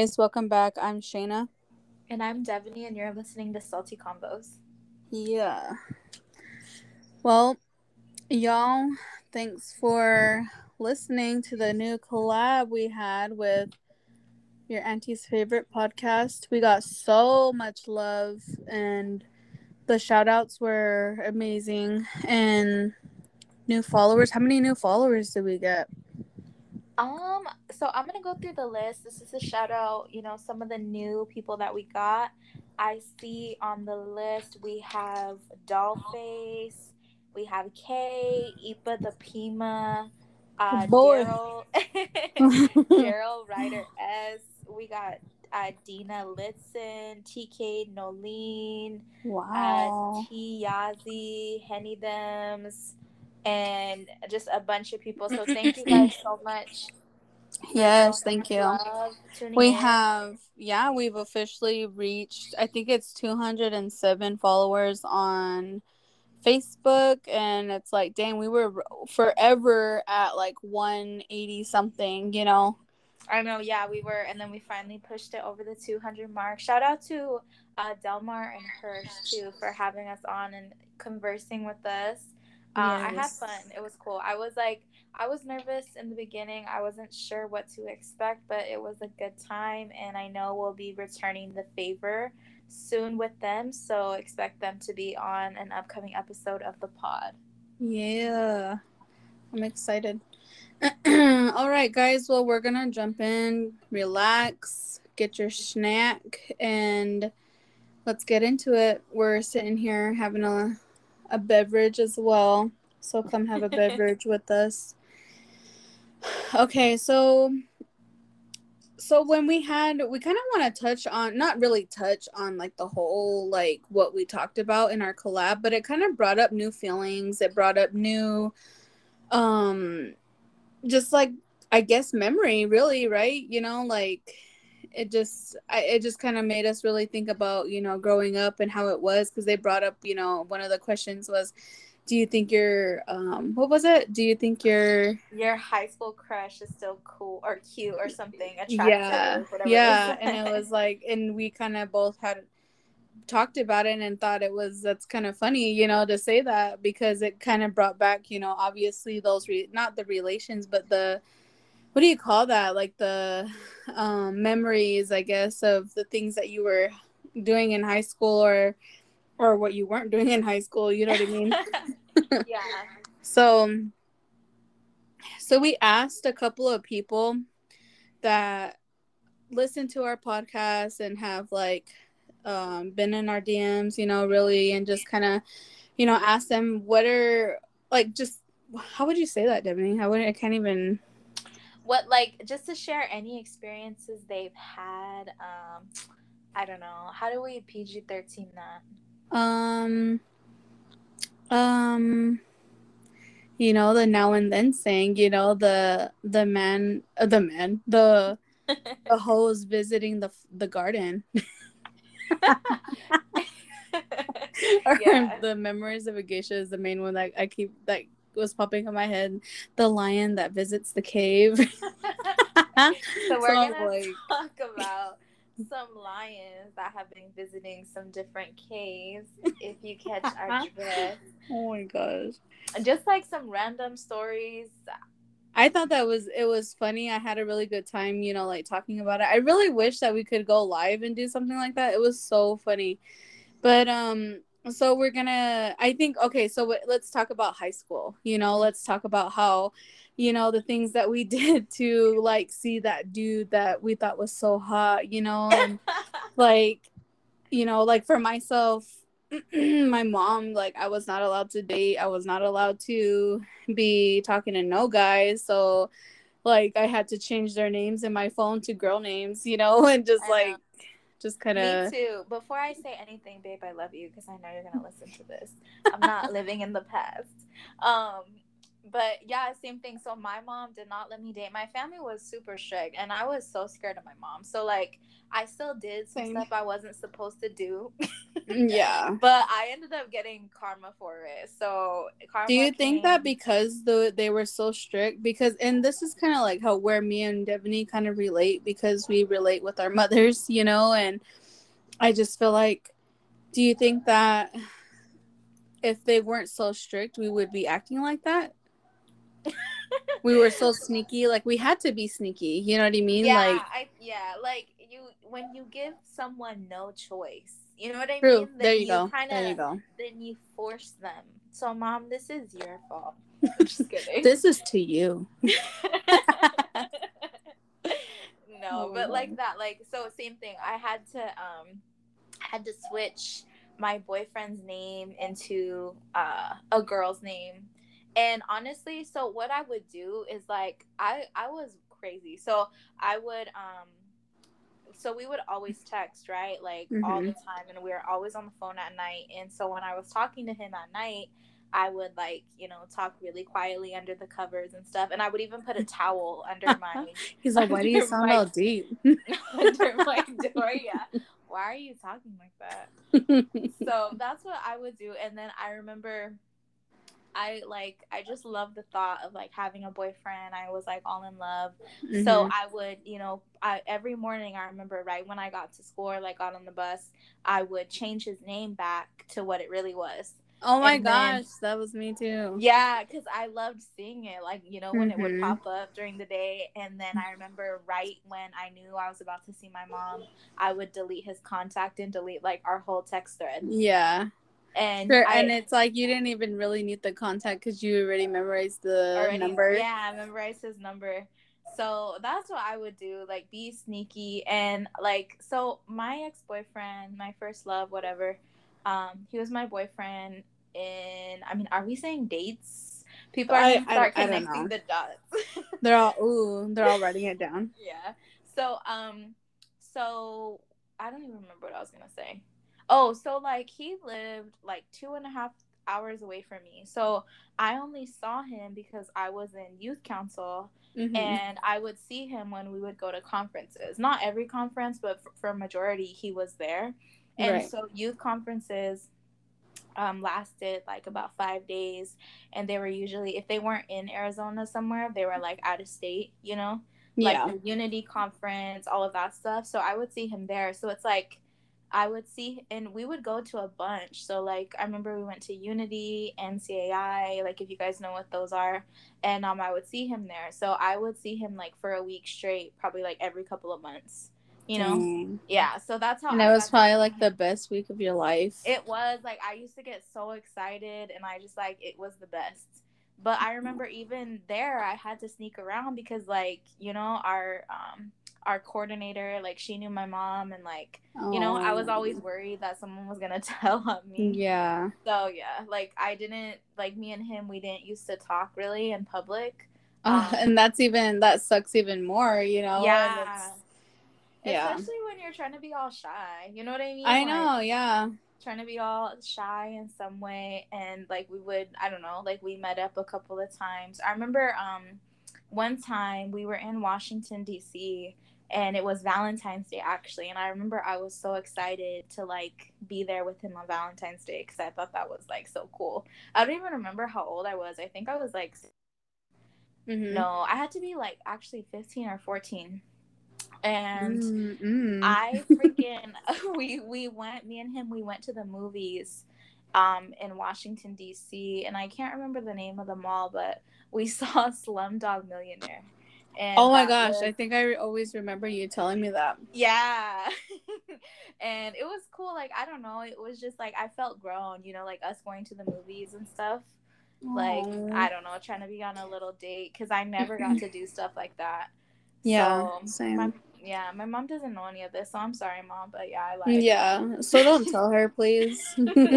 guys, welcome back. I'm Shayna. And I'm Devaney, and you're listening to Salty Combos. Yeah. Well, y'all, thanks for listening to the new collab we had with your auntie's favorite podcast. We got so much love, and the shout outs were amazing. And new followers. How many new followers did we get? So I'm gonna go through the list. This is a shout out, some of the new people that we got. I see on the list we have Dollface, we have Kay, Ipa the Pima, Oh, boy. Daryl, Daryl Ryder S. We got Dina Litson, TK Nolene, Wow. T Yazi, Henny Dems, and just a bunch of people. So thank you guys so much for Yes, showing thank us you. love, tuning We in. have, yeah, we've officially reached, I think it's 207 followers on Facebook. And it's like, dang, we were forever at like 180 something, you know? I know, yeah, we were, and then we finally pushed it over the 200 mark. Shout out to Delmar and Hirsch too for having us on and conversing with us. I had Yes. fun. It was cool. I was nervous in the beginning. I wasn't sure what to expect, but it was a good time, and I know we'll be returning the favor soon with them. So expect them to be on an upcoming episode of the pod. Yeah. I'm excited. All right, guys. Well, we're going to jump in, relax, get your snack, and let's get into it. We're sitting here having a beverage as well. So come have a beverage with us. Okay, so when we kind of want to touch on, not really touch on like the whole like what we talked about in our collab, but it kind of brought up new feelings. It brought up new um just like, I guess, memory, really, right? Like it just kind of made us really think about, growing up and how it was, because they brought up, one of the questions was, do you think your what was it? Do you think Your high school crush is still cool or cute or something, yeah, attractive, whatever they yeah. And it said. was like, and we kind of both had talked about it and thought that's kind of funny, to say that, because it kind of brought back, obviously those not the relations, but the, what do you call that, like the memories, I guess, of the things that you were doing in high school, or what you weren't doing in high school, you know what I mean? Yeah. so so we asked a couple of people that listen to our podcast and have like been in our DMs, really, and just kind of, ask them what are, like, just, how would you say that, Debbie? I can't even. What, like, just to share any experiences they've had. I don't know. How do we PG-13 that? um um the now and then saying, the hoes visiting the garden. Or Yeah. the memories of a geisha is the main one that I keep, that was popping in my head. The lion that visits the cave. So So we're I'm gonna like, talk about some lions that have been visiting some different caves, if you catch our drift. oh my gosh. Just like some random stories. I thought it was funny. I had a really good time, like talking about it. I really wish that we could go live and do something like that. It was so funny. But so we're gonna, I think, okay, so let's talk about high school. Let's talk about how, the things that we did to like see that dude that we thought was so hot, and like, like for myself, my mom, like, I was not allowed to date. I was not allowed to be talking to no guys. So like I had to change their names in my phone to girl names, and just I know. like, just kind Me of. too. Before I say anything, babe, I love you because I know you're gonna listen to this. I'm not living in the past. Um, But yeah, same thing. So my mom did not let me date. My family was super strict, and I was so scared of my mom. So like, I still did some Same. stuff I wasn't supposed to do. Yeah. But I ended up getting karma for it. So Do karma you think that came. because they were so strict? Because, and this is kind of like how where me and Devaney kind of relate, because we relate with our mothers, you know, and I just feel like, do you think that if they weren't so strict, we would be acting like that? We were so sneaky, like we had to be sneaky. You know what I mean? Like, Like you, when you give someone no choice, you know what I true. mean? There Then you you go. kind There you of, go. then you force them. So mom, this is your fault. I'm just kidding. This is to you. No, Oh my but like god. that, like, so same thing. I had to switch my boyfriend's name into a girl's name. And honestly, so what I would do is like I was crazy. So I would so we would always text, right? Like all the Mm-hmm. time, and we were always on the phone at night. And so when I was talking to him at night, I would like, talk really quietly under the covers and stuff. And I would even put a towel under my He's like, why do you under sound my all deep? under my door. Yeah. Why are you talking like that? So that's what I would do. And then I remember I just love the thought of like having a boyfriend. I was like all in love. So Mm-hmm. I would, I every morning, I remember right when I got to school or like got on the bus, I would change his name back to what it really was. Oh my And then gosh, that was me too. yeah, because I loved seeing it, like, when it would Mm-hmm. pop up during the day. And then I remember right when I knew I was about to see my mom, I would delete his contact and delete like our whole text thread. Yeah. And Sure, and I it's like you didn't even really need the contact because you already memorized the already, number. yeah, I memorized his number. So that's what I would do, like be sneaky. And like, so my ex-boyfriend, my first love, whatever, he was my boyfriend in, I mean, are we saying dates? People are I, gonna I, start I don't connecting know. the dots. They're all writing it down. Yeah. So I don't even remember what I was gonna say. Oh, so like he lived like 2.5 hours away from me. So I only saw him because I was in youth council, Mm-hmm. and I would see him when we would go to conferences. Not every conference, but for majority he was there. And Right. so youth conferences lasted like about 5 days, and they were usually, if they weren't in Arizona somewhere, they were like out of state, like Yeah. the Unity conference, all of that stuff. So I would see him there. So it's like I would see, and we would go to a bunch. So like I remember we went to Unity, NCAI, like if you guys know what those are, and I would see him there. So I would see him like for a week straight, probably like every couple of months, you know. Dang. Yeah, so that's how And it I was got to probably see like the him. best week of your life. It was like I used to get so excited, and I just like it was the best. But I remember even there I had to sneak around because like, our coordinator, like she knew my mom, and like, I was always Oh. worried that someone was going to tell on me. Yeah. So yeah, like I didn't, like me and him, we didn't used to talk really in public. Um And that sucks even more, you know, and yeah, it's, yeah. especially when you're trying to be all shy. You know what I mean? I Like know, yeah. trying to be all shy in some way. And like we would, I don't know, like we met up a couple of times. I remember one time we were in Washington DC, and it was Valentine's Day actually, and I remember I was so excited to like be there with him on Valentine's Day because I thought that was like so cool. I don't even remember how old I was. I think I was like, Mm-hmm. no, I had to be like actually 15 or 14. And Mm-hmm. I freaking we went, me and him, we went to the movies in Washington DC, and I can't remember the name of the mall, but we saw Slumdog Millionaire. Oh And my that gosh, I was, think I always remember you telling me that. yeah. And it was cool, like I don't know, it was just like I felt grown, like us going to the movies and stuff. Like Oh. I don't know, trying to be on a little date because I never got to do stuff like that. Yeah, So same. my mom doesn't know any of this, so I'm sorry, mom, but yeah, I lied. Yeah, so don't tell her, please.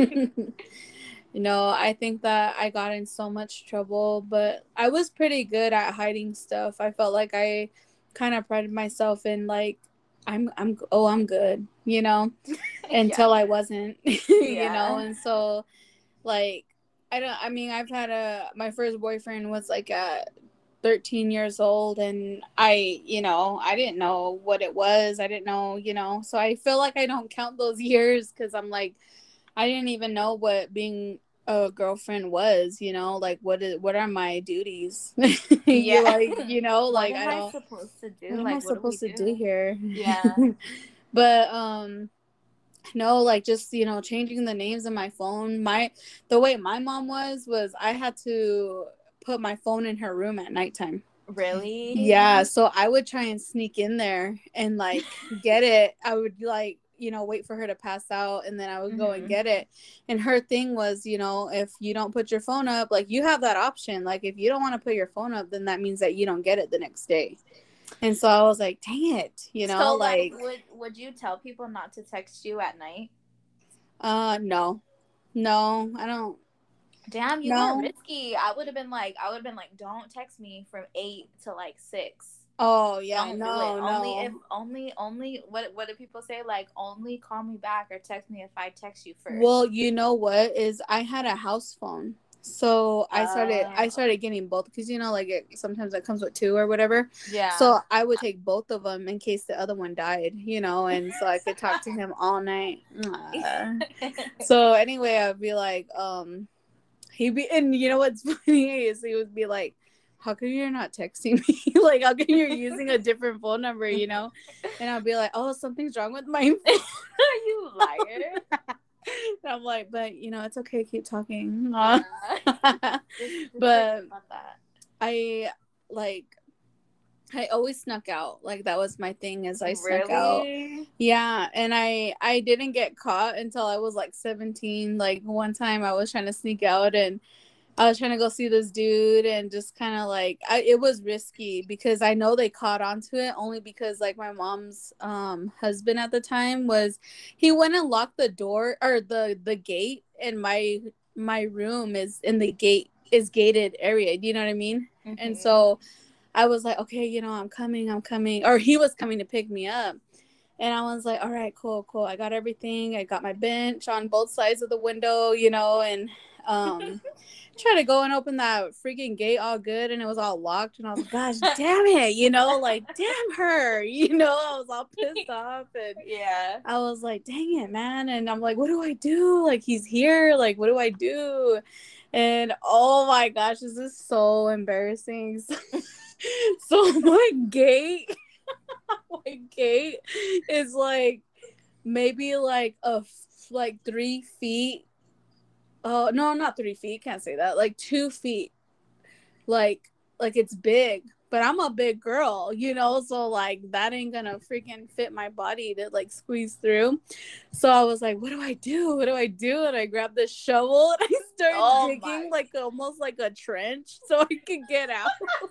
I think that I got in so much trouble, but I was pretty good at hiding stuff. I felt like I kind of prided myself in like I'm good, Yeah, until I wasn't, yeah, and so like I mean, I've had my first boyfriend was like 13 years old, and I didn't know what it was. I didn't know, so I feel like I don't count those years because I'm like, I didn't even know what being a girlfriend was, like what are my duties? You Yeah. like, What like am I I don't, supposed to what do? am I Like, what do we supposed to do do? here? Yeah. But no, like just changing the names of my phone. The way my mom was I had to put my phone in her room at nighttime. Really? Yeah, so I would try and sneak in there and like get it. I would like, wait for her to pass out and then I would go and Hmm. get it. And her thing was, if you don't put your phone up, like you have that option. Like if you don't want to put your phone up, then that means that you don't get it the next day. And so I was like, dang it, So, like, like would you tell people not to text you at night? no. No, I don't. Damn, you were No. risky. I would have been like, don't text me from 8 to like 6. Oh yeah, Don't do it. no, Only if no. only what do people say? Like, only call me back or text me if I text you first. Well, you know what is I had a house phone. So I Oh, started getting both because like sometimes it comes with two or whatever. yeah. So I would take both of them in case the other one died, and so I could talk to him all night. So anyway, I'd be like, he'd be, and you know what's funny is he would be like, how come you're not texting me? Like, how come you're using a different phone number, And I'll be like, oh, something's wrong with my phone. You liar. And I'm like, but it's okay, keep talking. Yeah. Just forget But about that. I like I always snuck out. Like that was my thing is I snuck out. Really? Yeah, and I didn't get caught until I was like 17. Like one time I was trying to sneak out and I was trying to go see this dude and just kind of like it was risky because I know they caught on to it only because like my mom's husband at the time he went and locked the door or the gate and my room is in the gate is gated area. Do you know what I mean? And Mm-hmm. so I was like, okay, I'm coming, or he was coming to pick me up. And I was like, all right, cool, cool. I got everything. I got my bench on both sides of the window, and try to go and open that freaking gate all good and it was all locked and I was like, gosh damn it, like damn her, I was all pissed off and Yeah. I was like, dang it, man. And I'm like, what do I do? Like he's here, like what do I do? And oh my gosh, this is so embarrassing. So my gate is like maybe like like 3 feet. Oh no, not 3 feet. Can't say that. Like 2 feet. Like it's big, but I'm a big girl, So like that ain't gonna freaking fit my body to like squeeze through. So I was like, what do I do? What do I do? And I grabbed the shovel and I started Oh digging my. like almost like a trench so I could get out.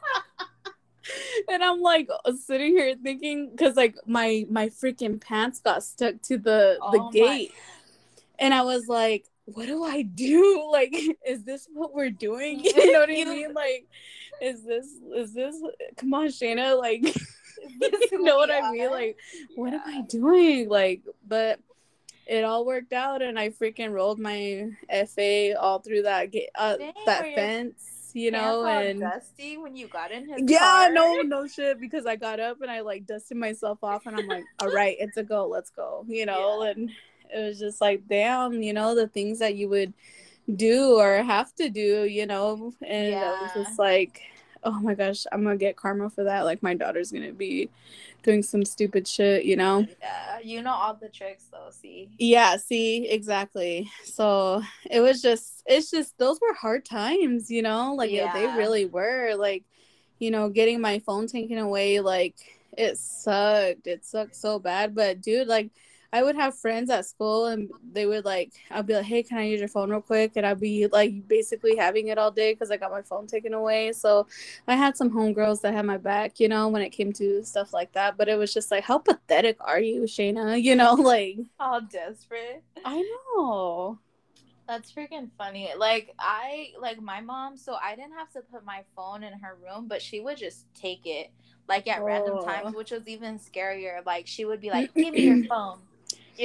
And I'm like sitting here thinking because like my freaking pants got stuck to the Oh my. gate. And I was like, what do I do? Like, is this what we're doing? You know what I You. mean? Like, is this come on, Shayna, like This you who know we what I mean? are. Like, what am Yeah. I doing? Like, but it all worked out and I freaking rolled my FA all through Dang, were that your fence, pants all and dusty when you got in his yeah, car? no shit, because I got up and I like dusted myself off and I'm like, all right, it's a go, let's go, Yeah. and it was just like, damn, the things that you would do or have to do, and I was Yeah. just like, oh my gosh, I'm gonna get karma for that. Like my daughter's gonna be doing some stupid shit. Yeah. You know all the tricks though, see? Yeah, see, exactly. So it's just those were hard times, like they Yeah. really were. Like, getting my phone taken away, like it sucked. It sucked so bad. But dude, like I would have friends at school and they would like, I'd be like, hey, can I use your phone real quick? And I'd be like basically having it all day because I got my phone taken away. So I had some homegirls that had my back, when it came to stuff like that. But it was just like, how pathetic are you, Shayna? Like All desperate. I know. That's freaking funny. Like my mom, so I didn't have to put my phone in her room, but she would just take it like at random times, Oh. which was even scarier. Like she would be like, "Give me your phone." You know?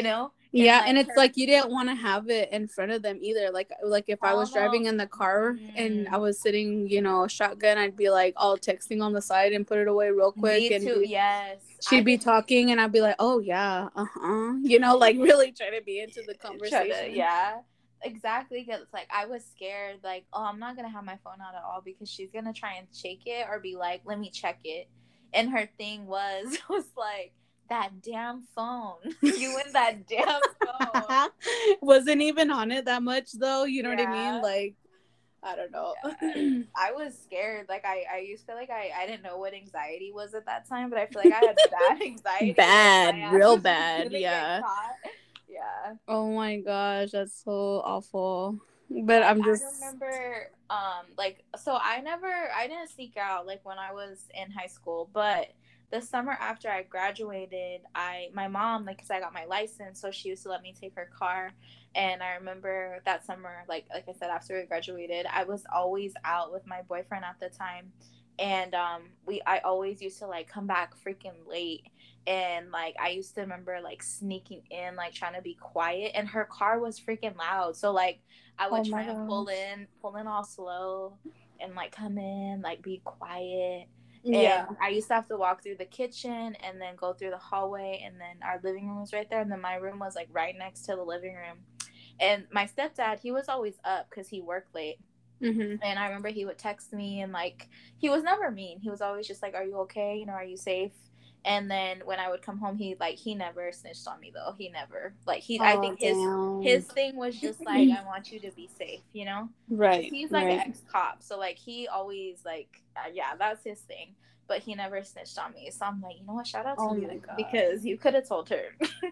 And Yeah, like and it's her, like you didn't want to have it in front of them either. Like if I hell was driving no. in the car and I Mm, was sitting, shotgun, I'd be like all texting on the side and put it away real quick, me and too. Yes, I she'd be did. talking and I'd be like, "Oh yeah, uh-huh." Like really trying to be into the Try to, conversation. yeah, exactly. Because like I was scared, like, oh, I'm not gonna have my phone out at all because she's gonna try and shake it or be like, let me check it. And her thing was like, that damn phone. You and that damn phone. Wasn't even on it that much though, you know what I mean? Yeah. Like, I don't know. Yeah. I was scared. Like I used to feel like I didn't know what anxiety was at that time, but I feel like I had bad anxiety. Like my Bad, ass real was just bad, gonna get yeah. caught. Yeah. Oh my gosh, that's so awful. But Like I'm I just remember like so I didn't sneak out like when I was in high school, but the summer after I graduated, my mom, like, cuz I got my license, so she used to let me take her car. And I remember that summer, like I said, after we graduated, I was always out with my boyfriend at the time. And I always used to like come back freaking late. And like I used to remember like sneaking in, like trying to be quiet, and her car was freaking loud. So like I oh would my try and gosh. pull in all slow, and like come in, like be quiet. And Yeah. I used to have to walk through the kitchen and then go through the hallway, and then our living room was right there, and then my room was like right next to the living room. And my stepdad, he was always up because he worked late. Mhm. And I remember he would text me, and like he was never mean. He was always just like, "Are you okay? You know, are you safe?" And then when I would come home, he never snitched on me though. He never like he I Oh think damn. his thing was just like, I want you to be safe, you know? Cuz Right, he's like an right. ex-cop. So like he always like yeah, that's his thing. But he never snitched on me. So I'm like, "You know what? Shout out to Oh you my god. because you could have told her."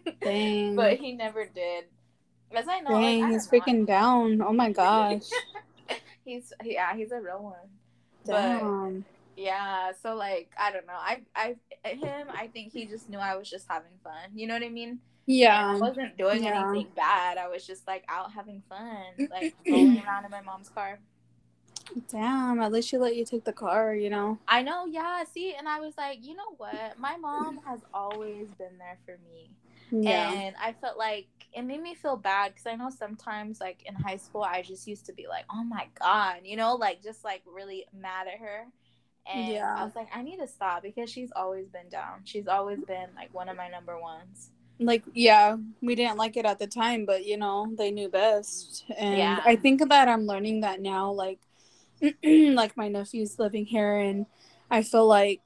But Dang. he never did. As I know, like Dang, I he's don't know. freaking down. Oh my gosh. He's a real one. But Damn. yeah, so like I don't know. I think he just knew I was just having fun. You know what I mean? And I Yeah. wasn't doing Yeah. anything bad. I was just like out having fun, like rolling around in my mom's car. Damn, at least she let you take the car. I know, yeah. See, and I was like, you know what? My mom has always been there for me. Yeah. And I felt like it made me feel bad because I know sometimes, like in high school, I just used to be like, oh my God, like just like really mad at her. And I Yeah. was like, I need to stop because she's always been down. She's always been like one of my number ones. Like, yeah, we didn't like it at the time, but they knew best. And Yeah. I think that I'm learning that now, like like my nephew's living here, and I feel like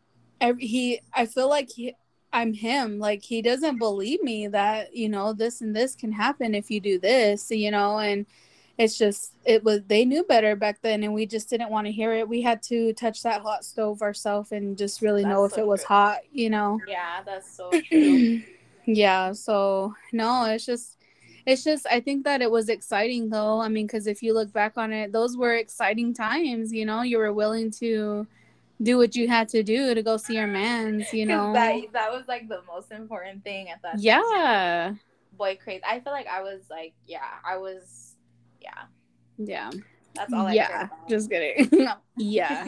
I feel like I'm him. Like he doesn't believe me that this and this can happen if you do this. And it's just they knew better back then, and we just didn't want to hear it. We had to touch that hot stove ourselves and just really know That's if so it was true. hot. Yeah, that's so true. Yeah, so no, it's just I think that it was exciting though. I mean, because if you look back on it, those were exciting times. You were willing to do what you had to do to go see your mans, you Because know. that was like the most important thing at that time. Yeah. Boy, crazy. I feel like I was like, yeah, yeah. Yeah. That's all I cared Yeah. about. Just kidding. Yeah.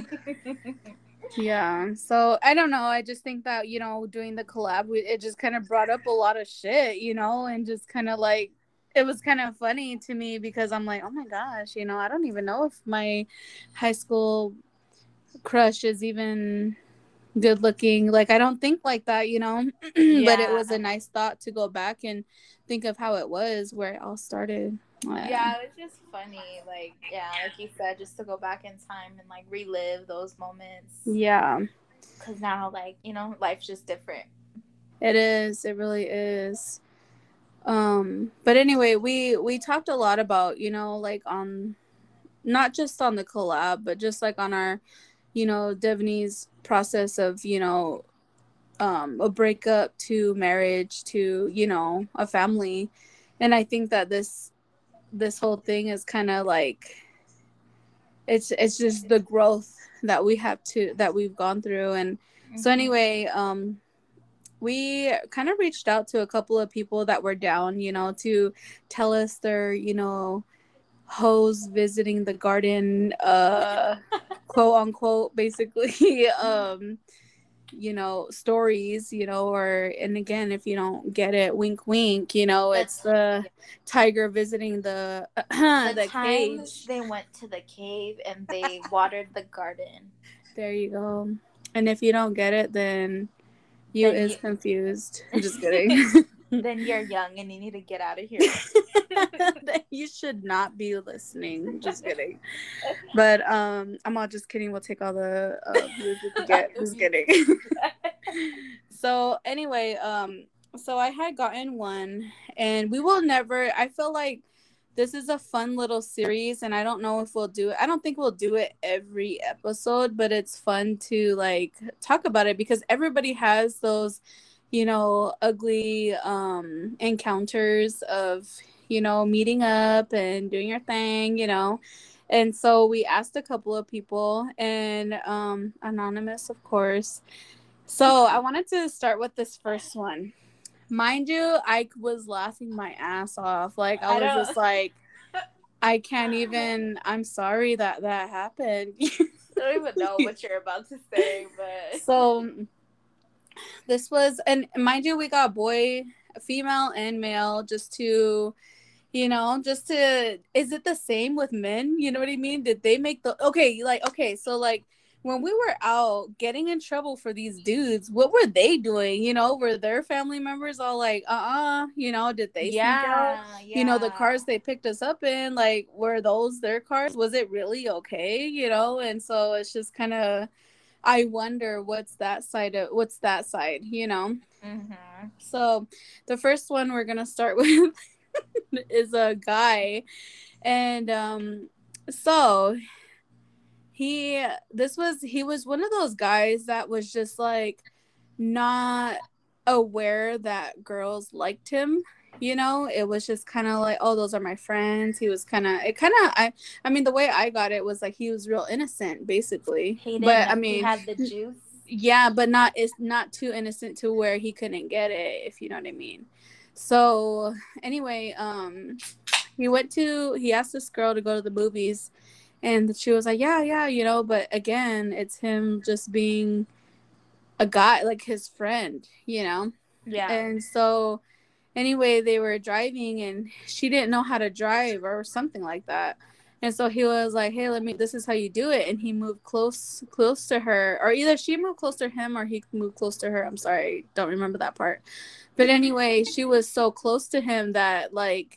Yeah. So I don't know. I just think that, doing the collab, it just kind of brought up a lot of shit, and just kind of like, it was kind of funny to me because I'm like, oh my gosh, I don't even know if my high school crush is even good looking. Like, I don't think like that. But it Yeah. was a nice thought to go back and think of how it was where it all started. Yeah, it was just funny. Like, yeah, like you said, just to go back in time and like relive those moments. Yeah. Cause now, like, life's just different. It is. It really is. But anyway, we talked a lot about, like on not just on the collab, but just like on our, Devaney's process of, a breakup to marriage to, a family. And I think that this whole thing is kind of like it's just the growth that we've gone through. And so Mm-hmm. anyway, we kind of reached out to a couple of people that were down, to tell us their, hoes visiting the garden, quote unquote, basically. stories, or, and again, if you don't get it, wink wink, it's That's the yeah. tiger visiting the The the time cage. they went to the cave and they watered the garden. There you go. And if you don't get it, then you Then is you confused. I'm just kidding. then you're young and you need to get out of here. You should not be listening. Just kidding. But I'm all just kidding. We'll take all the views we can get. Just kidding. So anyway, so I had gotten one, and we will never. I feel like this is a fun little series, and I don't know if we'll do it. I don't think we'll do it every episode, but it's fun to like talk about it because everybody has those, ugly encounters of, meeting up and doing your thing, And so we asked a couple of people, and anonymous, of course. So I wanted to start with this first one. Mind you, I was laughing my ass off. Like, I was just like, I can't even. I'm sorry that that happened. I don't even know what you're about to say, but So this was, and mind you, we got boy, female, and male just to, is it the same with men? You know what I mean? Did they make okay, so like when we were out getting in trouble for these dudes, what were they doing? Were their family members all like, did they sneak out? The yeah. cars they picked us up in, like, were those their cars? Was it really okay? And so it's just kind of, I wonder what's that side, Mm-hmm. So the first one we're gonna start with is a guy, and so he was one of those guys that was just like not aware that girls liked him. It was just kind of like, oh, those are my friends. He was I mean, the way I got it was like he was real innocent, basically. He didn't But know I he mean, had the juice. yeah, but it's not too innocent to where he couldn't get it, if you know what I mean. So anyway, he asked this girl to go to the movies, and she was like, yeah, but again, it's him just being a guy, like his friend. Yeah. And so anyway, they were driving, and she didn't know how to drive or something like that. And so he was like, hey, this is how you do it. And he moved close to her, or either she moved close to him or he moved close to her. I'm sorry, don't remember that part. But anyway, she was so close to him that like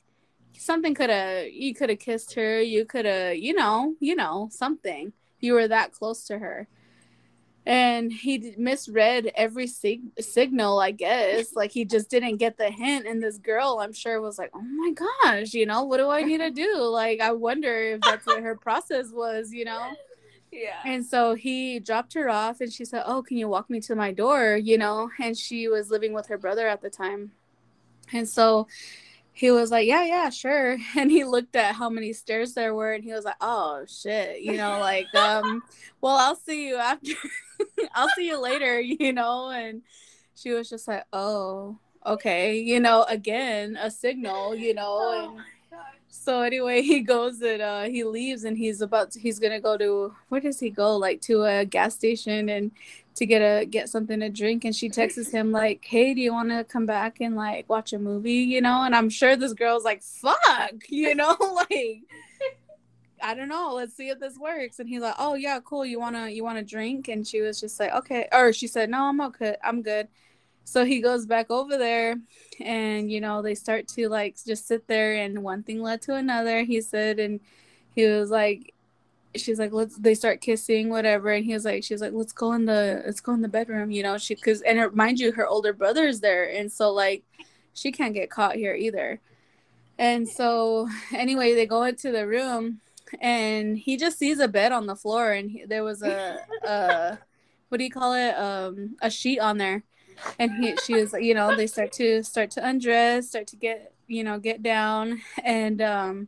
you could have kissed her, you could have, something. You were that close to her. And he misread every signal, I guess. Like, he just didn't get the hint. And this girl, I'm sure, was like, oh my gosh, what do I need to do? Like, I wonder if that's what her process was. Yeah. And so he dropped her off, and she said, oh, can you walk me to my door? And she was living with her brother at the time. And so he was like, yeah, sure. And he looked at how many stairs there were, and he was like, oh shit, like, well, I'll see you after. I'll see you later, And she was just like, oh, okay, again, a signal, and so anyway, he goes and he leaves, and he's gonna go to, where does he go? Like, to a gas station and to get something to drink. And she texts him like, hey, do you want to come back and like watch a movie? And I'm sure this girl's like, fuck, like, I don't know, let's see if this works. And he's like, oh yeah, cool, you wanna drink? And she was just like, okay. Or she said, no, I'm okay, I'm good. So he goes back over there, and they start to like just sit there, and one thing led to another, he said. And he was like, she's like, they start kissing, whatever. And she's like, let's go in the bedroom, mind you, her older brother's there, and so like she can't get caught here either. And so anyway, they go into the room, and he just sees a bed on the floor, and there was a what do you call it, a sheet on there. And she was like, they start to undress, start to get down. And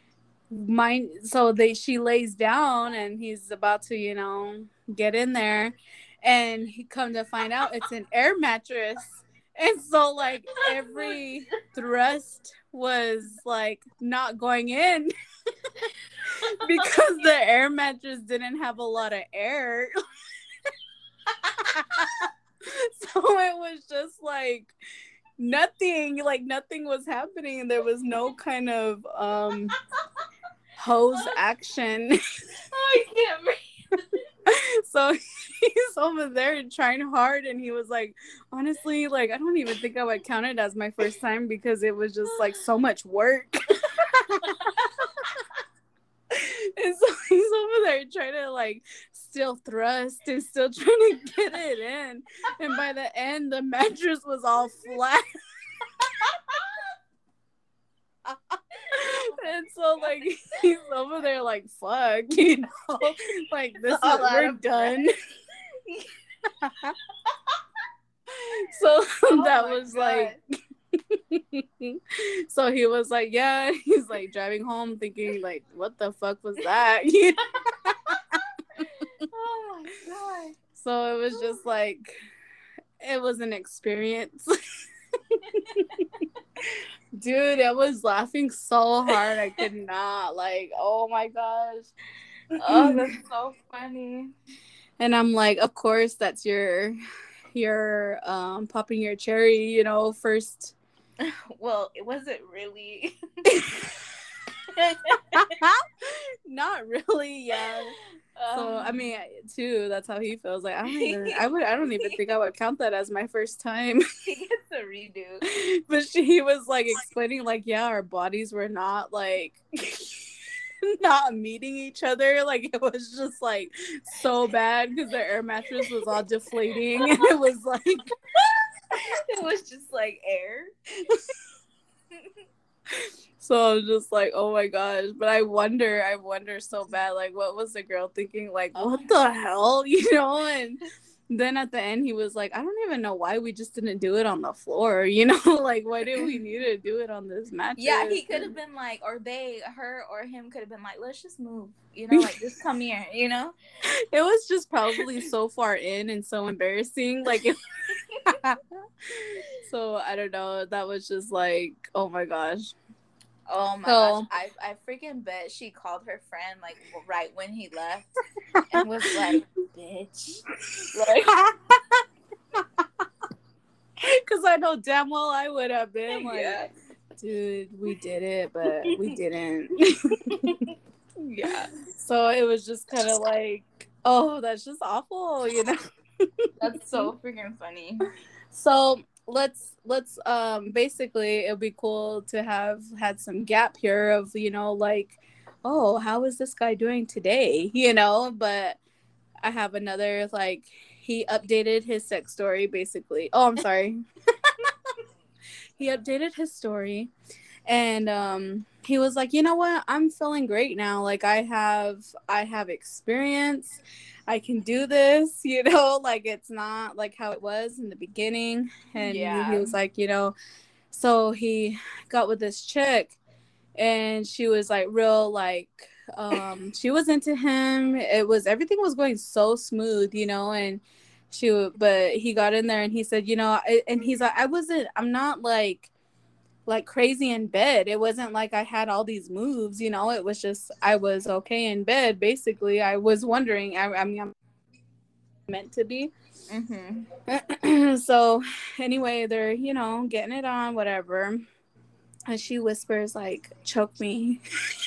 she lays down, and he's about to get in there, and he come to find out it's an air mattress. And so like every thrust was like not going in because the air mattress didn't have a lot of air. So it was just like nothing was happening. There was no kind of hose action. I can't breathe. So he's over there trying hard, and he was like, honestly, like, I don't even think I would count it as my first time because it was just like so much work. And so he's over there trying to like still thrust and still trying to get it in, and by the end the mattress was all flat. And so like he's over there like, fuck, you know, like this is, we're done. So that was God. Like so he was like, yeah, he's like driving home thinking like, what the fuck was that? Oh my God. So it was just like, it was an experience. Dude, I was laughing so hard I could not, like, oh my gosh. Oh, that's so funny. And I'm like, of course that's your popping your cherry, you know, first. Well, it wasn't really. Not really, yeah. So I mean, too, that's how he feels. Like, I don't even think I would count that as my first time. He gets a redo. But he was like explaining, like, yeah, our bodies were not like not meeting each other. Like, it was just like so bad because the air mattress was all deflating, and it was like it was just like air. So I was just like, oh my gosh. But I wonder so bad, like, what was the girl thinking? Like, what the hell? You know? And then at the end, he was like, I don't even know why we just didn't do it on the floor. You know? Like, why did we need to do it on this mattress? Yeah, he could have been like, or her or him could have been like, let's just move. You know, like, just come here, you know? It was just probably so far in and so embarrassing. Like, so I don't know. That was just like, oh my gosh. Oh my gosh, I freaking bet she called her friend like right when he left and was like, bitch. Like, because I know damn well I would have been like, yeah. Dude, we did it, but we didn't. Yeah. So it was just kind of like, oh, that's just awful, you know? That's so freaking funny. So let's basically it'll be cool to have had some gap here of, you know, like, oh, how is this guy doing today, you know? But I have another, like, he updated his sex story basically. Oh, I'm sorry. He updated his story, and he was like, you know what, I'm feeling great now, like I have experience, I can do this, you know, like it's not like how it was in the beginning. And yeah. He was like, you know, so he got with this chick and she was like real, like she was into him, everything was going so smooth, you know, and but he got in there and he said, you know, and he's like, I'm not like crazy in bed. It wasn't like I had all these moves, you know, it was just I was okay in bed. Basically, I was wondering, I mean, I'm meant to be. Mm-hmm. So anyway, they're, you know, getting it on, whatever. And she whispers like, choke me.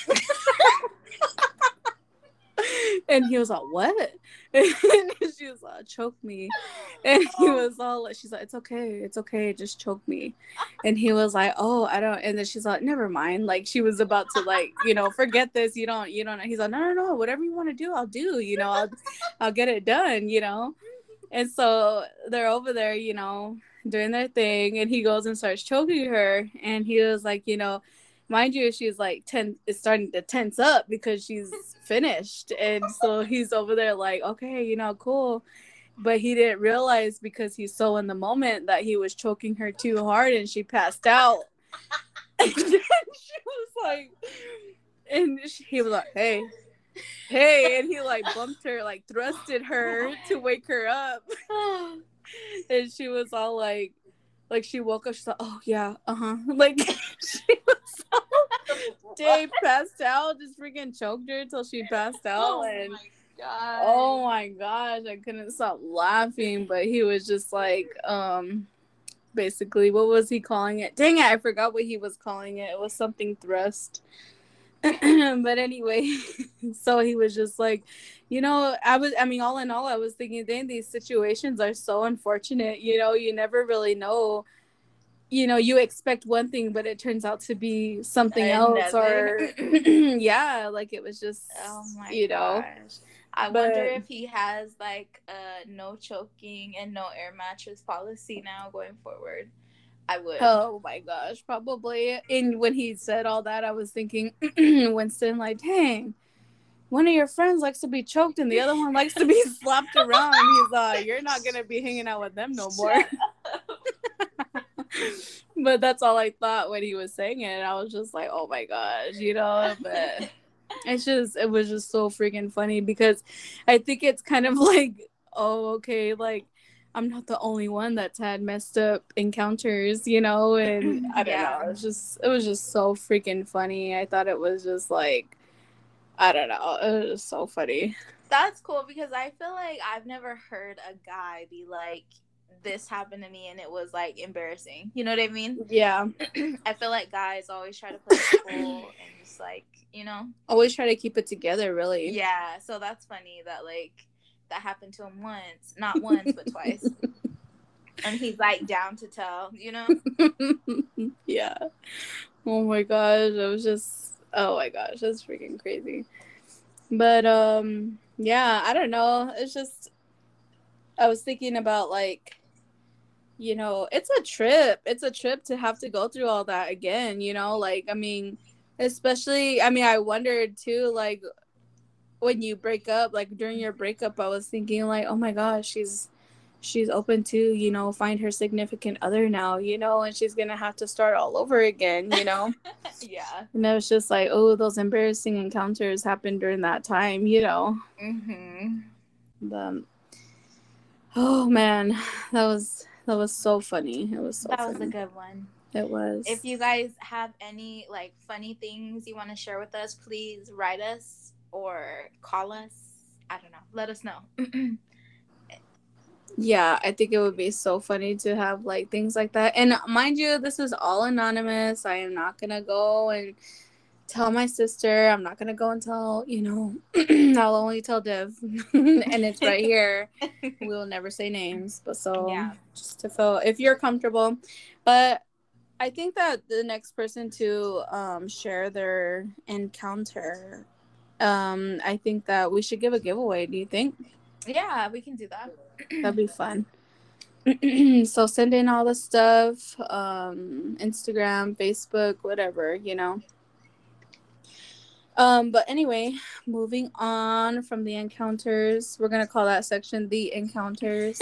And he was like, what? And she was like, choke me. And he was all like, she's like, it's okay, just choke me. And he was like, oh, I don't. And then she's like, never mind, like she was about to, like, you know, forget this, you don't. He's like, no, whatever you want to do, I'll do, you know, I'll get it done, you know. And so they're over there, you know, doing their thing, and he goes and starts choking her, and he was like, you know, mind you, she's like is starting to tense up because she's finished. And so he's over there like, okay, you know, cool. But he didn't realize, because he's so in the moment, that he was choking her too hard and she passed out. And then she was like, and he was like, hey. And he like bumped her, like thrusted her to wake her up. And she was all like she woke up, she's like, oh yeah, like she was all day passed out, just freaking choked her until she passed out. Oh, and god. Oh my gosh, I couldn't stop laughing, but he was just like, basically, what was he calling it? Dang it, I forgot what he was calling it. It was something thrust. But anyway, so he was just like, I mean, all in all, I was thinking, dang, these situations are so unfortunate. You never really know. You expect one thing, but it turns out to be something else, Another. or yeah, like it was just, Oh my gosh. I wonder But if he has like a no choking and no air mattress policy now going forward. I would. oh my gosh, probably. And when he said all that, I was thinking, Winston, like, dang, one of your friends likes to be choked and the other one likes to be slapped around. He's you're not gonna be hanging out with them no more. But that's all I thought when he was saying it. I was just like, oh my gosh, but it was just so freaking funny because I think it's kind of like, oh, okay, like I'm not the only one that's had messed up encounters, and I don't know. It was just so freaking funny. I thought it was just like, I don't know. It was just so funny. That's cool because I feel like I've never heard a guy be like, this happened to me and it was like embarrassing. You know what I mean? Yeah. I feel like guys always try to play it cool and just like, always try to keep it together, really. Yeah. So that's funny that like that happened to him once, not once, but twice. And he's like down to tell, Yeah. Oh my gosh. Oh my gosh. That's freaking crazy. But, yeah, I don't know. It's just, I was thinking about like, it's a trip. It's a trip to have to go through all that again, like, I mean, especially, I mean, I wondered too, like, when you break up, like during your breakup, I was thinking like, oh my gosh, she's open to, find her significant other now, and she's gonna have to start all over again, Yeah. And it was just like, oh, those embarrassing encounters happened during that time, Mm-hmm. Oh man, that was so funny. It was so That funny. was a good one. It was. If you guys have any like funny things you want to share with us, please write us or call us. I don't know. Let us know. Yeah, I think it would be so funny to have like things like that. And mind you, this is all anonymous. I am not gonna go and tell my sister. I'm not gonna go and tell, I'll only tell Dev. And it's right here. We'll never say names. But Yeah. just to feel if you're comfortable. But I think that the next person to share their encounter, I think that we should give a giveaway. Do you think? Yeah, we can do that. That'd be fun. So send in all the stuff, Instagram, Facebook, whatever, But anyway, moving on from the encounters, we're gonna call that section the encounters.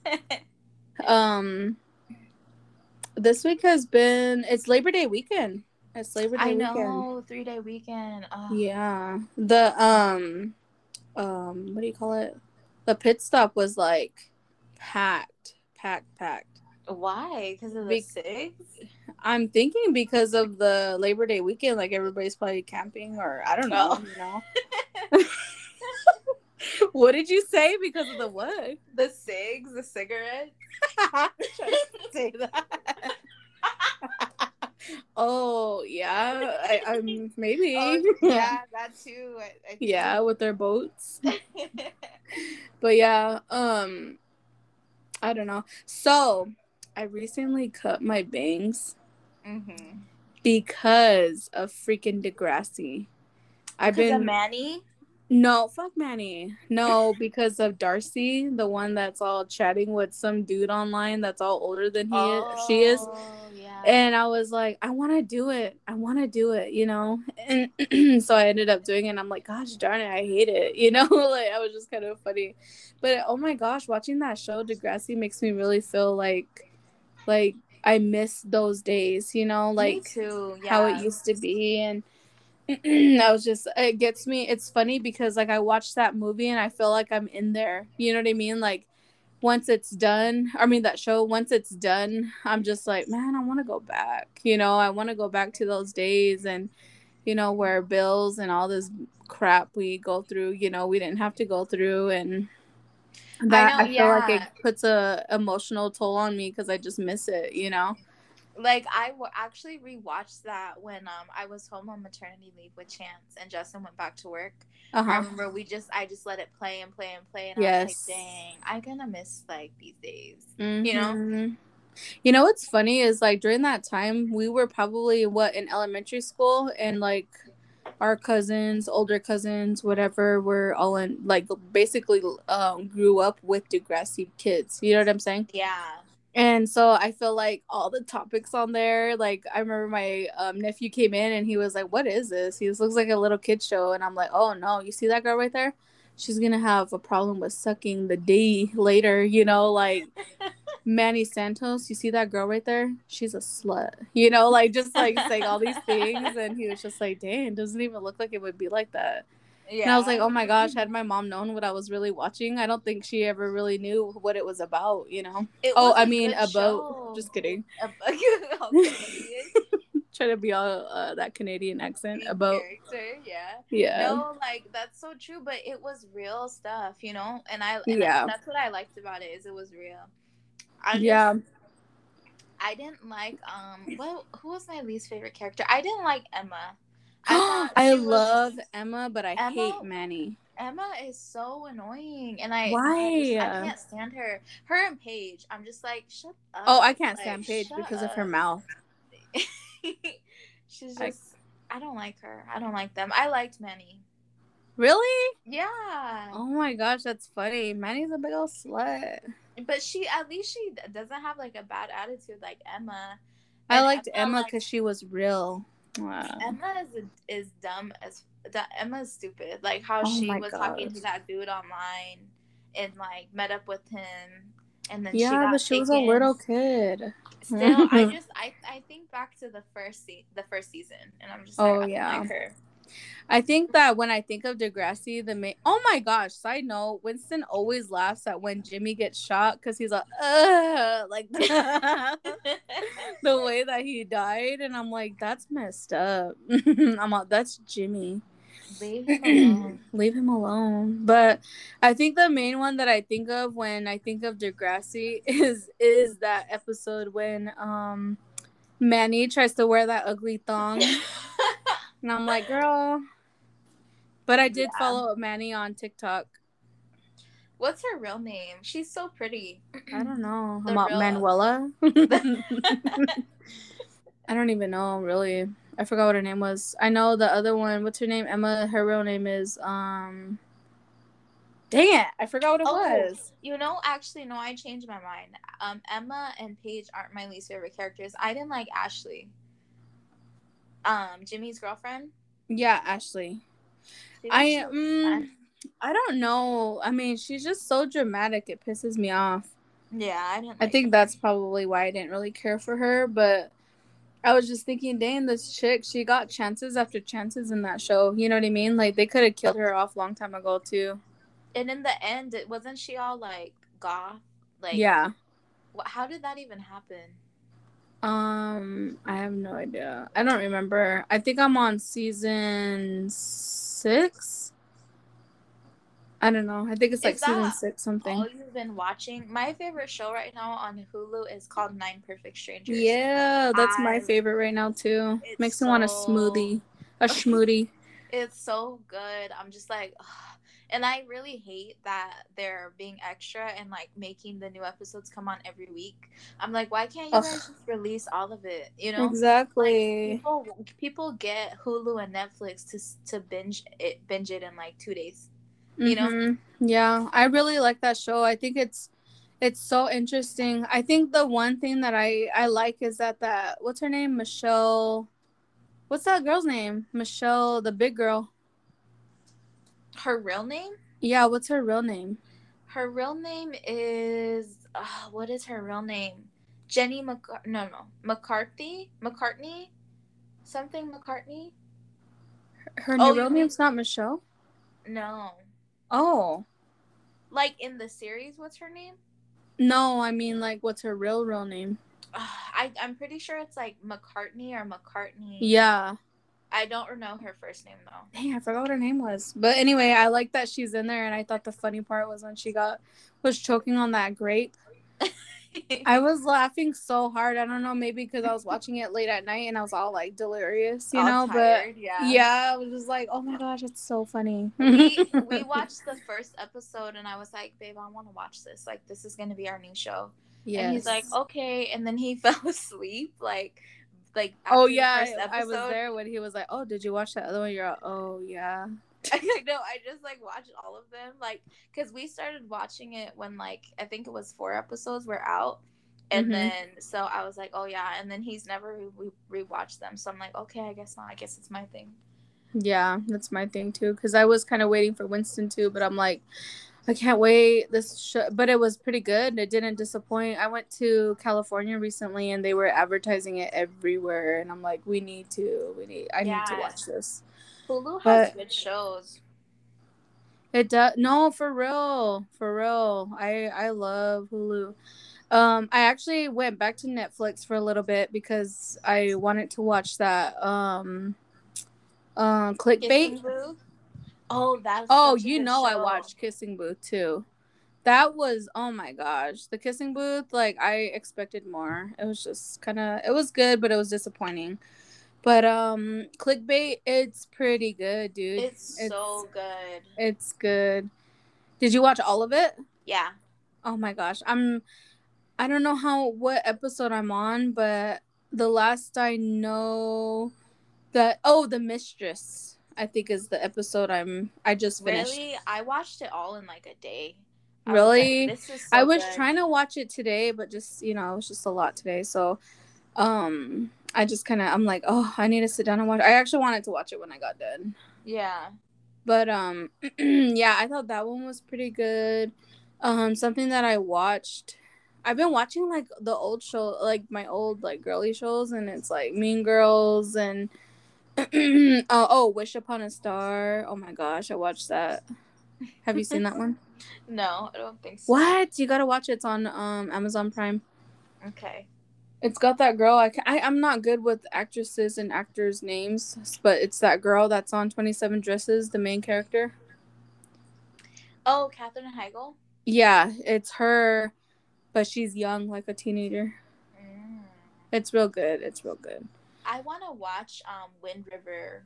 This week it's Labor Day weekend. It's Labor Day weekend. I know, 3-day weekend. Yeah. The what do you call it? The pit stop was like packed. Why? Because of the SIGs? I'm thinking because of the Labor Day weekend, like everybody's probably camping, or I don't know, What did you say? Because of the what? The SIGs, the cigarettes. Trying to say that. Oh yeah, I'm maybe. Yeah, that too. I yeah, with their boats. But yeah, I don't know. So I recently cut my bangs because of freaking Degrassi. Because of Manny? No, fuck Manny. No, because of Darcy, the one that's all chatting with some dude online that's all older than she is. Yeah. And I was like, I want to do it. And so I ended up doing it. And I'm like, gosh darn it, I hate it. Like I was just kind of funny. But oh my gosh, watching that show, Degrassi, makes me really feel like I miss those days, like me too. Yeah. how it used to be. And it gets me. It's funny because like I watched that movie and I feel like I'm in there. You know what I mean? Like once it's done, that show, once it's done, I'm just like, man, I want to go back. I want to go back to those days and you know, where bills and all this crap we go through, you know, we didn't have to go through. And I that know, I feel like it yeah. puts a emotional toll on me because I just miss it, you know. Like actually rewatched that when I was home on maternity leave with Chance and Justin went back to work. I Uh-huh. remember I just let it play and play and play, and I was like, Yes. dang, I'm gonna miss like these days, you know? Mm-hmm. You know what's funny is like during that time we were probably what in elementary school, and like our cousins, older cousins, whatever, were all in like basically grew up with Degrassi kids. You know what I'm saying? Yeah. And so I feel like all the topics on there, like I remember my nephew came in and he was like, "What is this? He looks like a little kid show." And I'm like, "Oh no, you see that girl right there? She's gonna have a problem with sucking the D later, you know, like Manny Santos, you see that girl right there? She's a slut." You know, like just like saying all these things. And he was just like, "Dang, it doesn't even look like it would be like that." And I was like, Yeah. "Oh my gosh, had my mom known what I was really watching, I don't think she ever really knew what it was about, you know?" It Oh, was I a mean, good a boat. show. Just kidding. All Canadian Try to be all that Canadian accent. A in boat. character, yeah. Yeah. No, like that's so true, but it was real stuff, you know? And Yeah. that's what I liked about it is it was real. I just Yeah. I didn't like well, who was my least favorite character? I didn't like Emma. I thought I she was love Emma, but I hate Emma. Manny. Emma is so annoying, and I Why? can't stand her. Her and Paige, I'm just like, shut Oh, I up, can't like stand Paige shut because of her up. mouth. She's I just, I don't like her. I don't like them. I liked Manny. Really? Yeah, Oh my gosh, that's funny. Manny's a big old slut. but she at least she doesn't have like a bad attitude like Emma, I and liked Emma Emma like because she was real. Wow. Emma is dumb as that. Emma's stupid. Like how Oh she my was talking gosh. to that dude online and like met up with him, and then she Yeah, but got she was a taken. little kid. Still, I think back to the first season, and I'm just like Oh I don't yeah. like her. I think that when I think of Degrassi, the main. Oh my gosh! Side note: Winston always laughs at when Jimmy gets shot because he's like, "Ugh," like the way that he died, and I'm like, that's messed up. I'm like, that's Jimmy. Leave him alone. Leave him alone. But I think the main one that I think of when I think of Degrassi is that episode when Manny tries to wear that ugly thong, and I'm like, girl. But I did Yeah. follow Manny on TikTok. What's her real name? She's so pretty. I don't know. I'm The about real. Manuela. The... I don't even know really. I forgot what her name was. I know the other one. What's her name? Emma. Her real name is Dang it! I forgot what it Oh, was. you know, actually, no, I changed my mind. Emma and Paige aren't my least favorite characters. I didn't like Ashley. Jimmy's girlfriend. Yeah, Ashley. She I was fun. I don't know. I mean, she's just so dramatic. It pisses me off. Yeah, I didn't I like think her. that's probably why I didn't really care for her. But I was just thinking, dang, this chick, she got chances after chances in that show. You know what I mean? Like they could have killed her off long time ago too. And in the end, wasn't she all like goth? Like, Yeah. how did that even happen? I have no idea. I don't remember. I think I'm on season 6. I don't know. I think it's like Is season that 6 all something. you've been watching? My favorite show right now on Hulu is called Nine Perfect Strangers. Yeah, that's my I favorite right now too. it's Makes me want a so smoothie, a schmoothie. it's so good. I'm just like, ugh. And I really hate that they're being extra and like making the new episodes come on every week. I'm like, why can't you guys Ugh, just release all of it? You know, like exactly. people get Hulu and Netflix to binge it in like 2 days. You know, Mhm. Yeah, I really like that show. I think it's so interesting. I think the one thing that I like is that what's her name? Michelle. What's that girl's name? Michelle, the big girl. her real name. Yeah, what's her real name? Her real name is what is her real name? Jenny no McCartney something McCartney. Her Oh, real you mean name's not Michelle? no? Oh. Like in the series, what's her name? No, I mean like what's her real name? I'm pretty sure it's like McCartney or McCartney. Yeah. I don't know her first name though. Dang, I forgot what her name was. But anyway, I like that she's in there, and I thought the funny part was when she was choking on that grape. I was laughing so hard. I don't know, maybe because I was watching it late at night and I was all like delirious, you all know. tired, But yeah. yeah, I was just like, oh my gosh, it's so funny. we watched the first episode and I was like, babe, I want to watch this. Like, this is gonna be our new show. Yes. And he's like, okay. And then he fell asleep, like oh after yeah, the first episode. I was there when he was like, oh, did you watch that other one? You're like, oh yeah. No, I just like watched all of them, like, because we started watching it when like I think it was 4 episodes were out, and then so I was like, oh yeah, and then he's never rewatched them, so I'm like, okay, I guess not. I guess it's my thing. Yeah, that's my thing too, because I was kind of waiting for Winston too, but I'm like, I can't wait. This show, but it was pretty good. It didn't disappoint. I went to California recently, and they were advertising it everywhere, and I'm like, I need to watch this. Hulu has good shows. It does. No, for real. I love Hulu. I actually went back to Netflix for a little bit because I wanted to watch that Clickbait. Oh, that's I watched Kissing Booth too. That was, oh my gosh, the Kissing Booth, like I expected more. It was just it was good, but it was disappointing. But Clickbait, it's pretty good, dude. It's so good. It's good. Did you watch all of it? Yeah. Oh my gosh. I don't know what episode I'm on, but the last I know The Mistress, I think, is the episode I just finished. Really? I watched it all in like a day. Really? This is so I was good. trying to watch it today, but just, it was just a lot today. So, I just I'm like, oh, I need to sit down and watch. I actually wanted to watch it when I got done. Yeah. But, yeah, I thought that one was pretty good. Something that I watched, I've been watching like the old show, like my old like girly shows, and it's like Mean Girls and Wish Upon a Star. Oh my gosh, I watched that. Have you seen that one? No, I don't think so. What? You gotta watch it. It's on Amazon Prime. Okay. It's got that girl. I'm not good with actresses and actors' names, but it's that girl that's on 27 Dresses, the main character. Oh, Katherine Heigl? Yeah, it's her, but she's young, like a teenager. It's real good. I want to watch Wind River.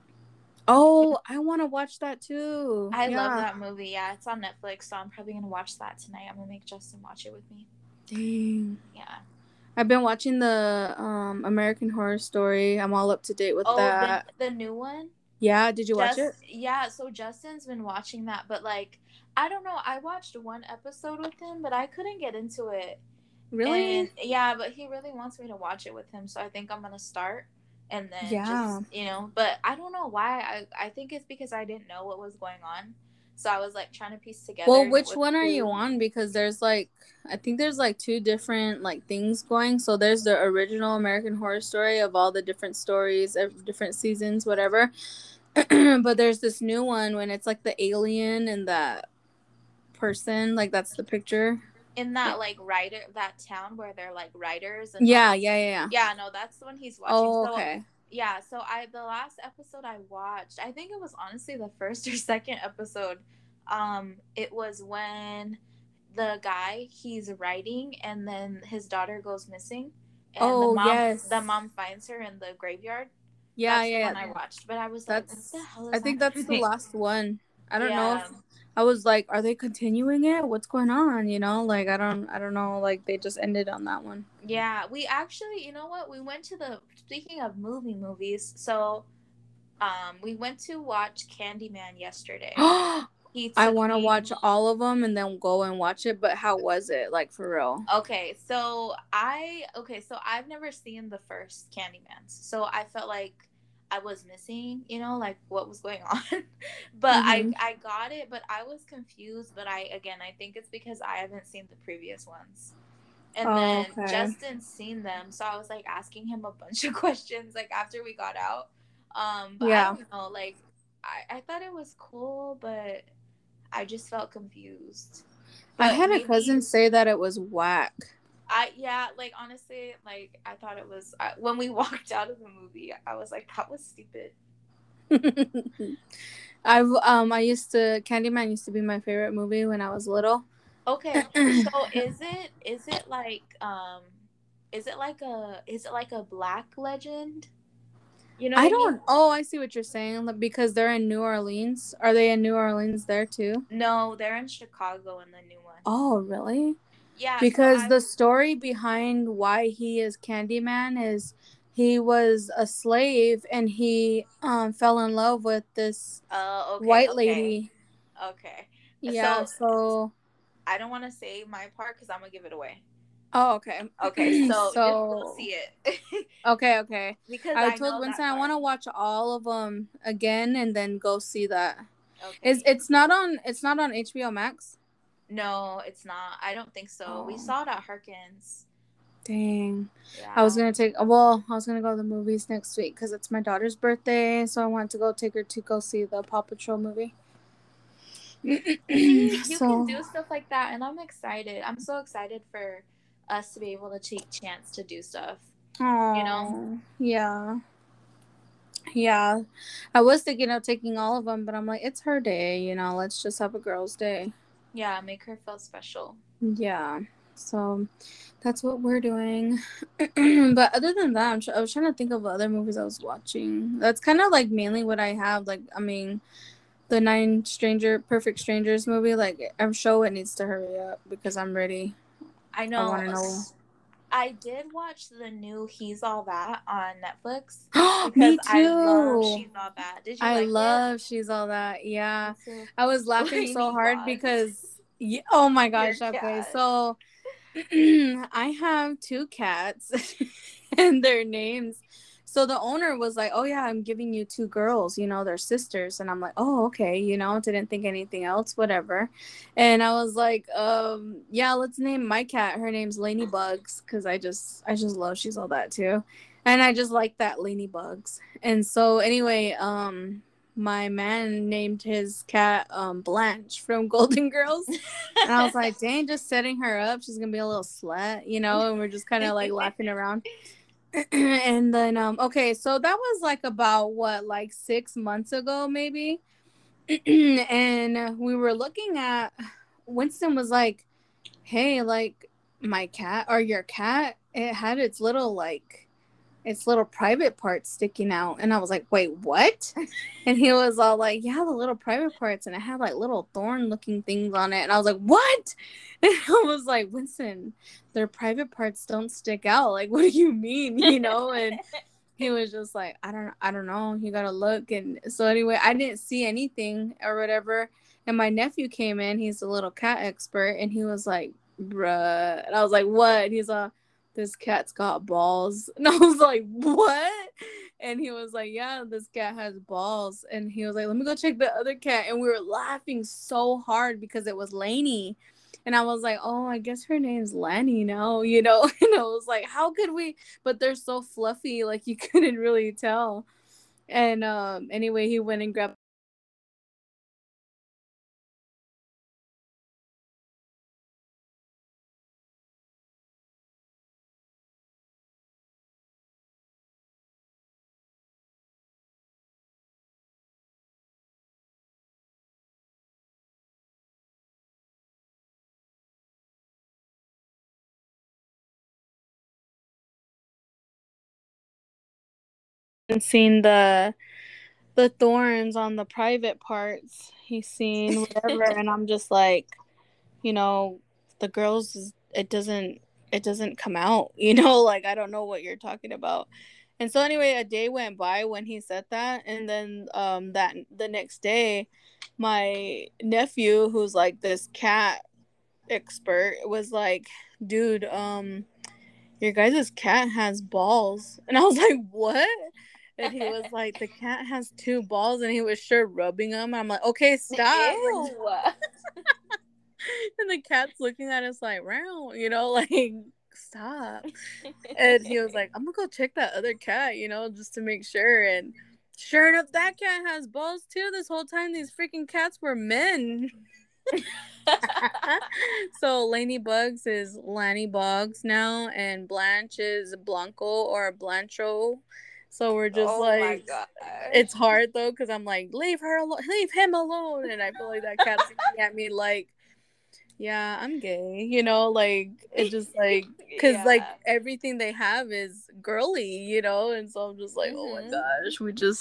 Oh, I want to watch that too. I love that movie. Yeah, it's on Netflix, so I'm probably going to watch that tonight. I'm going to make Justin watch it with me. Dang. Yeah. I've been watching the American Horror Story. I'm all up to date with that. The new one? Yeah, did you watch it? Yeah, so Justin's been watching that, but like, I don't know. I watched one episode with him, but I couldn't get into it. Really? And, yeah, but he really wants me to watch it with him, so I think I'm going to start. And then just, but I don't know why. I think it's because I didn't know what was going on. So I was like trying to piece together. Well, which one are you on? Because there's like, I think there's like 2 different like things going. So there's the original American Horror Story of all the different stories, different seasons, whatever. But there's this new one when it's like the alien and that person, like that's the picture. In that like that town where they're like writers. And yeah. Yeah, no, that's the one he's watching. Oh, okay. So, yeah, so the last episode I watched, I think it was honestly the first or second episode. It was when the guy, he's writing and then his daughter goes missing. And the mom finds her in the graveyard. Yeah, that's the one I watched. But I was like, what the hell is I think that's the last one. I don't know if I was like, are they continuing it? What's going on? Like I don't know. Like they just ended on that one. Yeah, we actually, you know what? We went to speaking of movies. So, we went to watch Candyman yesterday. I want to watch all of them and then go and watch it. But how was it? Like for real? Okay, so I've never seen the first Candymans, so I felt like I was missing, like what was going on. But I got it, but I was confused. But I think it's because I haven't seen the previous ones. And then Justin's seen them, so I was like asking him a bunch of questions like after we got out. But I don't know, like I thought it was cool, but I just felt confused. But I had a cousin say that it was whack. Yeah, like honestly, like I thought it was when we walked out of the movie, I was like, that was stupid. I used to Candyman used to be my favorite movie when I was little. Okay, so is it like a black legend? You know what I I mean? don't. Oh, I see what you're saying. Like, because they're in New Orleans. Are they in New Orleans there too? No, they're in Chicago in the new one. Oh, really? Yeah, so Because the story behind why he is Candyman is he was a slave and he fell in love with this Oh, okay, white okay, lady. okay. Yeah. So So. I don't want to say my part because I'm gonna give it away. Oh, okay. Okay, so just go So. see it Okay. Okay. because I I told know Winston that I want part. to watch all of them again and then go see that. Is Okay. it's not on? It's not on HBO Max. No, it's not. I don't think so. We Oh. saw it at Harkins. Dang. Yeah. I was gonna go to the movies next week because it's my daughter's birthday, so I want to go take her to go see the Paw Patrol movie. See, you can So, do stuff like that, and I'm excited. I'm so excited for us to be able to take chance to do stuff. You know? oh, yeah, yeah. I was thinking of taking all of them, but I'm like, it's her day, let's just have a girls' day. Yeah, make her feel special. Yeah. So, that's what we're doing. But other than that, I was trying to think of other movies I was watching. That's kind of like mainly what I have. Like, I mean, the Perfect Strangers movie, like I'm sure it needs to hurry up because I'm ready. I I want know. to know. I did watch the new He's All That on Netflix because Me I love too. She's All That. Did you I like it? love She's All That. Yeah. Me too. I was laughing so Lainey hard Boggs, because oh my your gosh, okay. cat. So I have two cats and their names. So the owner was like, "Oh yeah, I'm giving you two girls, they're sisters." And I'm like, "Oh, okay, didn't think anything else, whatever." And I was like, yeah, let's name my cat. Her name's Laney Bugs cuz I just love She's All That too. And I just like that Laney Bugs. And so anyway, my man named his cat Blanche from Golden Girls. And I was like, dang, just setting her up. She's going to be a little slut, and we're just kind of like laughing around. And then, okay, so that was like about what, like 6 months ago, maybe. And we were looking at, Winston was like, hey, like my cat or your cat, it had its little private parts sticking out. And I was like, wait, what? And he was all like, yeah, the little private parts. And it had like little thorn looking things on it. And I was like, what? And I was like, Winston, their private parts don't stick out. Like, what do you mean? And he was just like, I don't know. You gotta look. And so anyway, I didn't see anything or whatever. And my nephew came in, he's a little cat expert, and he was like, bruh. And I was like, what? And he's this cat's got balls. And I was like, what? And he was like, yeah, this cat has balls. And he was like, let me go check the other cat. And we were laughing so hard because it was Lainey. And I was like, oh, I guess her name's Lanny now, And I was like, how could we? But they're so fluffy, like you couldn't really tell. And anyway, he went and grabbed and seen the thorns on the private parts. He's seen whatever, and I'm just like, you know, the girls, it doesn't come out, like I don't know what you're talking about. And so anyway, a day went by when he said that, and then that the next day, my nephew, who's like this cat expert, was like, dude, your guys' cat has balls. And I was like, what? And he was like, the cat has two balls, and he was sure rubbing them. And I'm like, okay, stop. Like, Ew. and the cat's looking at us like, wow, like, stop. And he was like, I'm gonna go check that other cat, just to make sure. And sure enough, that cat has balls too. This whole time, these freaking cats were men. So Laney Bugs is Lanny Boggs now, and Blanche is Blanco or Blancho. So we're just Oh my like, it's gosh. hard though, because I'm like, leave her alone, leave him alone, and I feel like that cat's looking at me like, yeah, I'm gay, like it's just like, because like Yeah. everything they have is girly, and so I'm just like, oh my Mhm. gosh,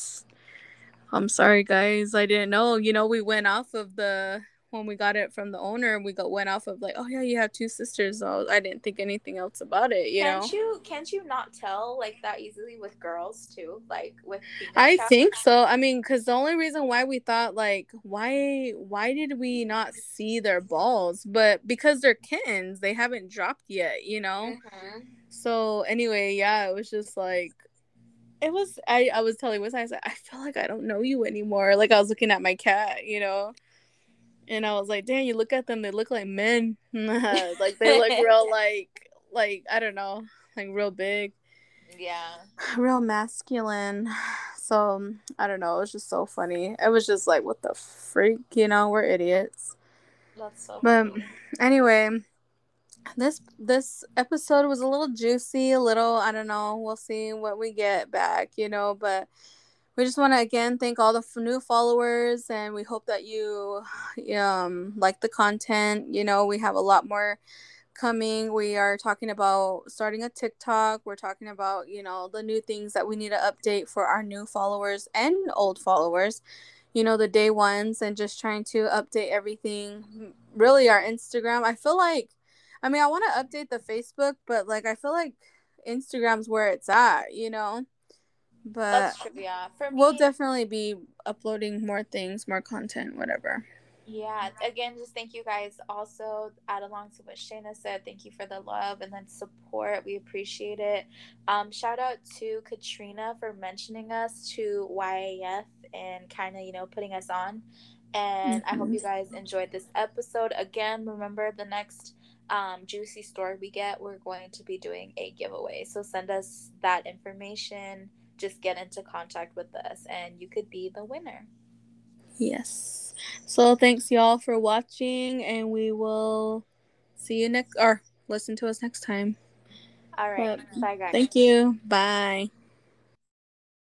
I'm sorry, guys. I didn't know. We went off of when we got it from the owner. Went off of like, oh yeah, you have two sisters. So I didn't think anything else about it. Can't you not tell like that easily with girls too? Like with female I cats? think so. I mean, because the only reason why we thought like, why did we not see their balls? But because they're kittens, they haven't dropped yet. Mhm. So anyway, yeah, it was just like. It was I was telling Wes, I said, I feel like I don't know you anymore. Like I was looking at my cat. And I was like, "Damn, you look at them, they look like men. Like they look real like I don't know, like real big, Yeah. real masculine." So, I don't know, it was just so funny. It was just like, what the freak, we're idiots. That's so But funny. anyway, this episode was a little juicy, a little, I don't know, we'll see what we get back, but we just want to again thank all the new followers, and we hope that you like the content. We have a lot more coming. We are talking about starting a TikTok. We're talking about the new things that we need to update for our new followers and old followers, the day ones, and just trying to update everything. Really, our Instagram, I feel like, I mean, I want to update the Facebook, but like I feel like Instagram's where it's at. But That's true. Yeah. For we'll me, definitely be uploading more things, more content, whatever. yeah. Again, just thank you guys. Also, add along to what Shayna said. Thank you for the love and then support. We appreciate it. Shout out to Katrina for mentioning us to YAF and kind of putting us on. And I hope Mm-hmm. you guys enjoyed this episode. Again, remember the next juicy story we get, we're going to be doing a giveaway. So send us that information. Just get into contact with us, and you could be the winner. Yes. So thanks y'all for watching, and we will see you next or listen to us next time. All right. But Bye, guys. thank you. Bye.